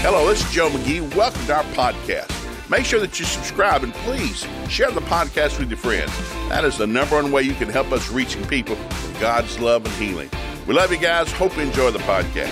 Hello, this is Joe McGee. Welcome to our podcast. Make sure that you subscribe and please share the podcast with your friends. That is the number one way you can help us reaching people with God's love and healing. We love you guys. Hope you enjoy the podcast.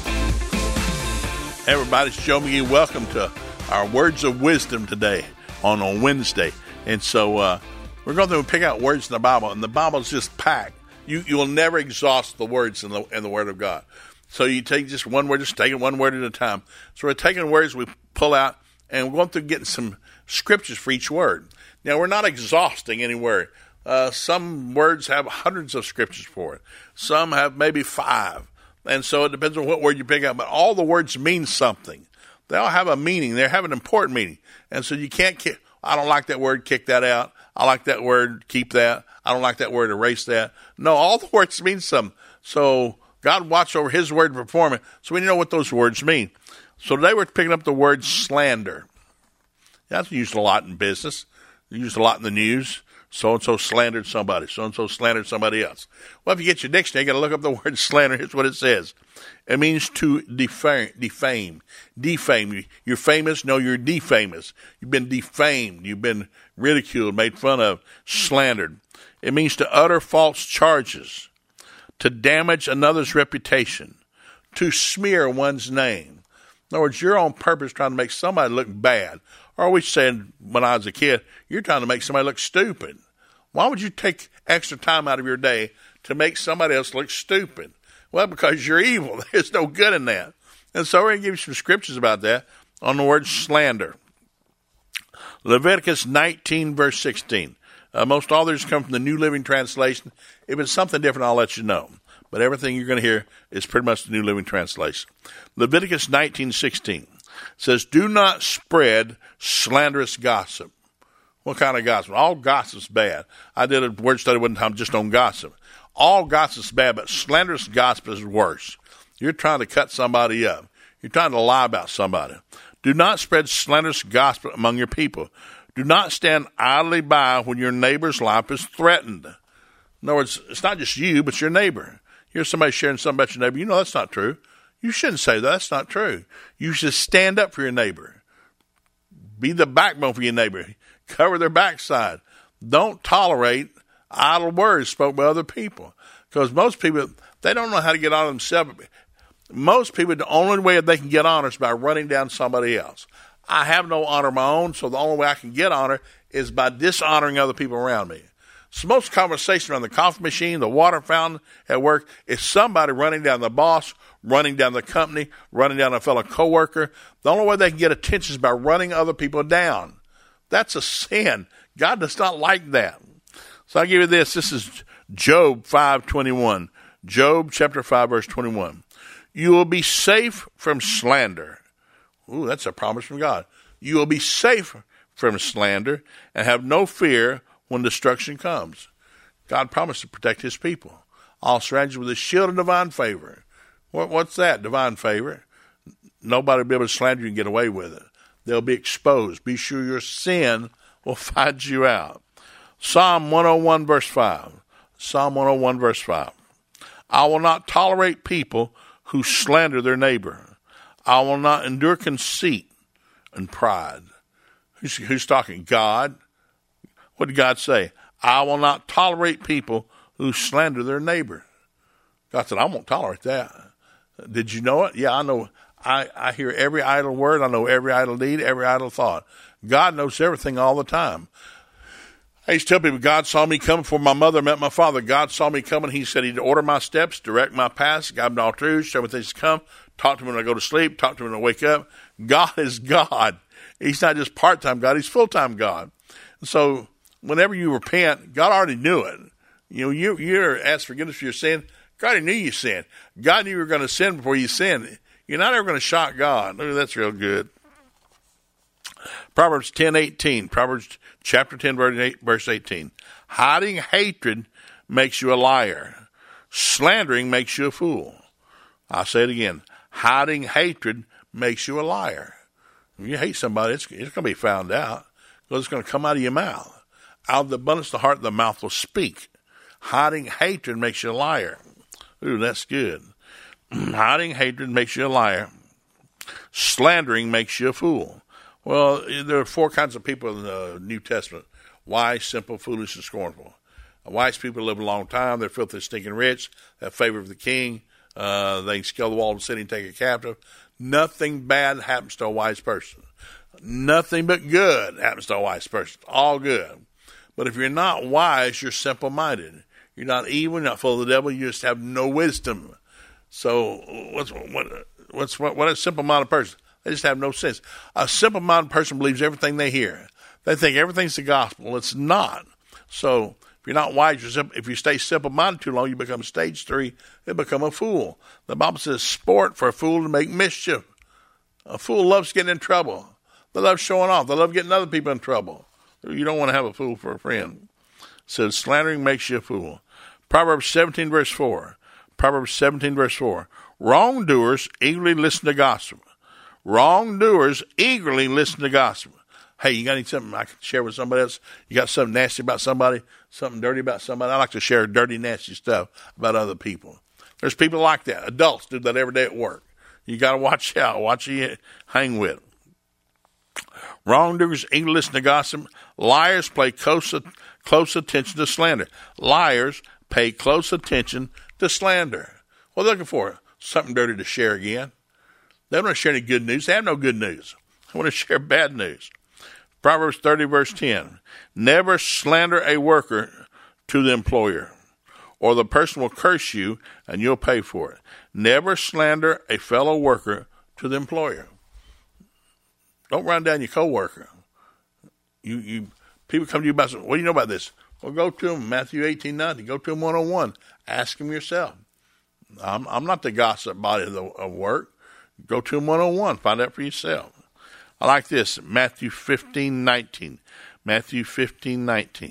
Hey everybody, it's Joe McGee. Welcome to our Words of Wisdom today on Wednesday. And so we're going to pick out words in the Bible, and the Bible is just packed. You will never exhaust the words in the Word of God. So you take just one word, just take it one word at a time. So we're taking words we pull out, and we're going through getting some scriptures for each word. Now, we're not exhausting any word. Some words have hundreds of scriptures for it. Some have maybe 5. And so it depends on what word you pick out. But all the words mean something. They all have a meaning. They have an important meaning. And so you can't I don't like that word, kick that out. I like that word, keep that. I don't like that word, erase that. No, all the words mean something. So God watched over his word to perform it, so we know what those words mean. So today we're picking up the word slander. That's used a lot in business. Used a lot in the news. So-and-so slandered somebody. So-and-so slandered somebody else. Well, if you get your dictionary, you got to look up the word slander. Here's what it says. It means to defame. Defame. You're famous. No, you're defamous. You've been defamed. You've been ridiculed, made fun of, slandered. It means to utter false charges, to damage another's reputation, to smear one's name. In other words, you're on purpose trying to make somebody look bad. Or we said when I was a kid, you're trying to make somebody look stupid. Why would you take extra time out of your day to make somebody else look stupid? Well, because you're evil. There's no good in that. And so we're going to give you some scriptures about that on the word slander. Leviticus 19, verse 16. Most authors come from the New Living Translation. If it's something different, I'll let you know. But everything you're going to hear is pretty much the New Living Translation. Leviticus 19:16 says, "Do not spread slanderous gossip." What kind of gossip? All gossip's bad. I did a word study one time just on gossip. All gossip's bad, but slanderous gossip is worse. You're trying to cut somebody up. You're trying to lie about somebody. Do not spread slanderous gossip among your people. Do not stand idly by when your neighbor's life is threatened. In other words, it's not just you, but your neighbor. Here's somebody sharing something about your neighbor. You know that's not true. You shouldn't say that. That's not true. You should stand up for your neighbor. Be the backbone for your neighbor. Cover their backside. Don't tolerate idle words spoken by other people. Because most people, they don't know how to get honor themselves. Most people, the only way they can get honor is by running down somebody else. I have no honor of my own, so the only way I can get honor is by dishonoring other people around me. So most conversation around the coffee machine, the water fountain at work, is somebody running down the boss, running down the company, running down a fellow coworker. The only way they can get attention is by running other people down. That's a sin. God does not like that. So I'll give you this. This is Job 5:21. Job chapter 5, verse 21. You will be safe from slander. Ooh, that's a promise from God. You will be safe from slander and have no fear when destruction comes. God promised to protect his people. I'll surround you with a shield of divine favor. What's that, divine favor? Nobody will be able to slander you and get away with it. They'll be exposed. Be sure your sin will find you out. Psalm 101, verse 5. Psalm 101, verse 5. I will not tolerate people who slander their neighbor. I will not endure conceit and pride. Who's talking? God. What did God say? I will not tolerate people who slander their neighbor. God said, I won't tolerate that. Did you know it? Yeah, I know. I hear every idle word. I know every idle deed, every idle thought. God knows everything all the time. I used to tell people, God saw me coming before my mother met my father. God saw me coming. He said he'd order my steps, direct my paths, guide me all truth, show me things to come, talk to me when I go to sleep, talk to me when I wake up. God is God. He's not just part-time God. He's full-time God. And so whenever you repent, God already knew it. You know, you're asked forgiveness for your sin. God already knew you sinned. God knew you were going to sin before you sinned. You're not ever going to shock God. Look, that's real good. Proverbs 10:18. Proverbs chapter 10, verse 18. Hiding hatred makes you a liar. Slandering makes you a fool. I'll say it again. Hiding hatred makes you a liar. When you hate somebody, it's going to be found out because it's going to come out of your mouth. Out of the abundance of the heart, the mouth will speak. Hiding hatred makes you a liar. Ooh, that's good. Hiding hatred makes you a liar. Slandering makes you a fool. Well, there are 4 kinds of people in the New Testament: wise, simple, foolish, and scornful. Wise people live a long time. They're filthy, stinking rich. They have favor of the king. They can scale the wall of the city and take it captive. Nothing bad happens to a wise person. Nothing but good happens to a wise person. All good. But if you're not wise, you're simple-minded. You're not evil. You're not full of the devil. You just have no wisdom. So what a simple-minded person? They just have no sense. A simple-minded person believes everything they hear. They think everything's the gospel. It's not. So if you're not wise, if you stay simple-minded too long, you become stage 3. You become a fool. The Bible says, sport for a fool to make mischief. A fool loves getting in trouble. They love showing off. They love getting other people in trouble. You don't want to have a fool for a friend. It says, slandering makes you a fool. Proverbs 17, verse 4. Proverbs 17, verse 4. Wrongdoers eagerly listen to gossip. Wrongdoers eagerly listen to gossip. Hey, you got something I can share with somebody else? You got something nasty about somebody? Something dirty about somebody? I like to share dirty, nasty stuff about other people. There's people like that. Adults do that every day at work. You got to watch out. Watch who you hang with. Wrongdoers eagerly listen to gossip. Liars pay close attention to slander. Liars pay close attention to slander. What are they looking for? Something dirty to share again. They don't want to share any good news. They have no good news. They want to share bad news. Proverbs 30, verse 10. Never slander a worker to the employer, or the person will curse you and you'll pay for it. Never slander a fellow worker to the employer. Don't run down your coworker. People come to you about something. What do you know about this? Well, go to them, Matthew 18:19. Go to them one-on-one. Ask them yourself. I'm not the gossip body of work. Go to them one-on-one. Find out for yourself. I like this, Matthew 15:19. Matthew 15:19.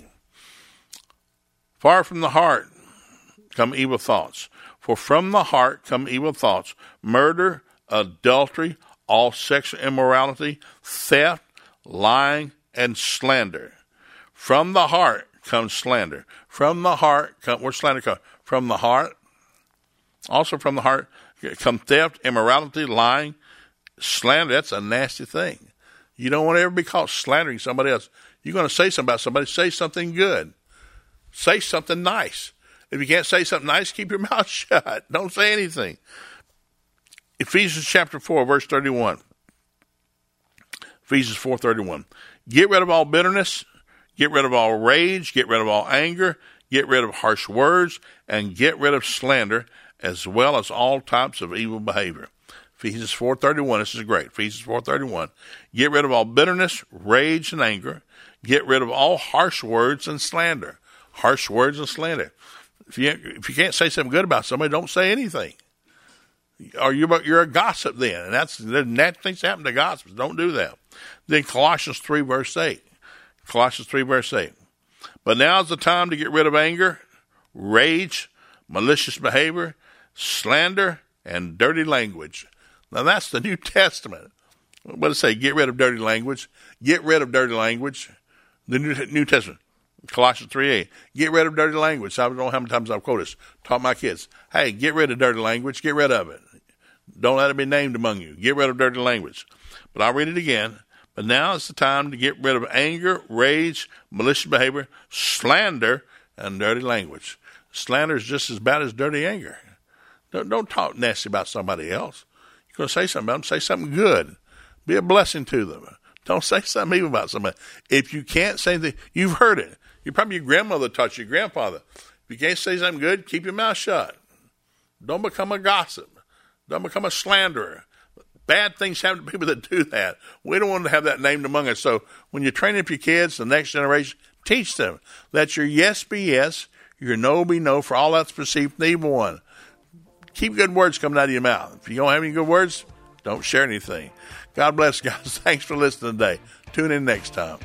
Far from the heart come evil thoughts. For from the heart come evil thoughts. Murder, adultery, all sexual immorality, theft, lying, and slander. From the heart comes slander. From the heart where's slander come? From the heart. Also from the heart come theft, immorality, lying, slander. That's a nasty thing. You don't want to ever be caught slandering somebody else. You're going to say something about somebody, say something good. Say something nice. If you can't say something nice, keep your mouth shut. Don't say anything. Ephesians chapter 4, verse 31. Ephesians 4:31. Get rid of all bitterness, get rid of all rage, get rid of all anger, get rid of harsh words, and get rid of slander, as well as all types of evil behavior. Ephesians 4:31. This is great. Ephesians 4:31. Get rid of all bitterness, rage, and anger. Get rid of all harsh words and slander. Harsh words and slander. If you can't say something good about somebody, don't say anything. Or you're a gossip then. And the natural things happen to gossips. Don't do that. Then Colossians 3, verse 8. Colossians 3, verse 8. But now is the time to get rid of anger, rage, malicious behavior, slander, and dirty language. Now that's the New Testament. What does it say? Get rid of dirty language. Get rid of dirty language. The New Testament. Colossians 3:8. Get rid of dirty language. I don't know how many times I've quoted this. Taught my kids. Hey, get rid of dirty language. Get rid of it. Don't let it be named among you. Get rid of dirty language. But I'll read it again. But now is the time to get rid of anger, rage, malicious behavior, slander, and dirty language. Slander is just as bad as dirty anger. Don't talk nasty about somebody else. You're going to say something about them, say something good. Be a blessing to them. Don't say something evil about somebody. If you can't say anything, you've heard it. Probably your grandmother taught your grandfather. If you can't say something good, keep your mouth shut. Don't become a gossip. Don't become a slanderer. Bad things happen to people that do that. We don't want to have that named among us. So when you're training up your kids, the next generation, teach them. Let your yes be yes, your no be no, for all that's perceived from the evil one. Keep good words coming out of your mouth. If you don't have any good words, don't share anything. God bless, guys. Thanks for listening today. Tune in next time.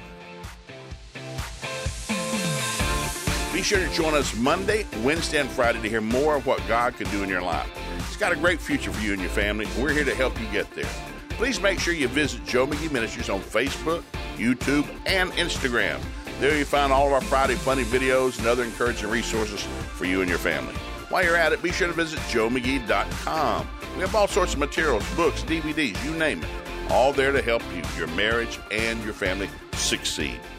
Be sure to join us Monday, Wednesday, and Friday to hear more of what God can do in your life. He's got a great future for you and your family, and we're here to help you get there. Please make sure you visit Joe McGee Ministries on Facebook, YouTube, and Instagram. There you find all of our Friday funny videos and other encouraging resources for you and your family. While you're at it, be sure to visit joemcgee.com. We have all sorts of materials, books, DVDs, you name it, all there to help you, your marriage, and your family succeed.